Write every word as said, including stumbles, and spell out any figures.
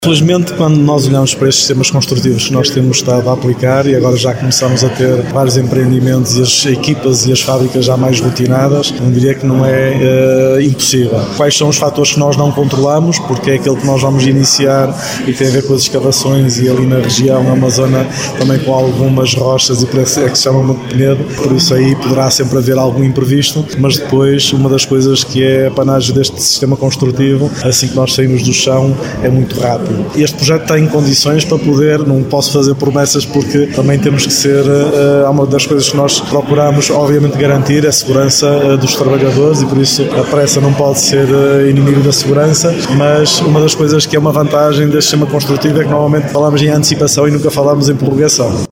Felizmente, quando nós olhamos para estes sistemas construtivos que nós temos estado a aplicar e agora já começamos a ter vários empreendimentos e as equipas e as fábricas já mais rotinadas, eu diria que não é uh, impossível. Quais são os fatores que nós não controlamos, porque é aquele que nós vamos iniciar e tem a ver com as escavações, e ali na região é uma zona também com algumas rochas e por isso é que se chama Monte Penedo, por isso aí poderá sempre haver algum imprevisto, mas depois uma das coisas que é a panagem deste sistema construtivo, assim que nós saímos do chão, é muito rápido. Este projeto tem condições para poder, não posso fazer promessas porque também temos que ser, uh, uma das coisas que nós procuramos obviamente garantir é a segurança uh, dos trabalhadores, e por isso a pressa não pode ser uh, inimigo da segurança, mas uma das coisas que é uma vantagem deste sistema construtivo é que normalmente falamos em antecipação e nunca falamos em prorrogação.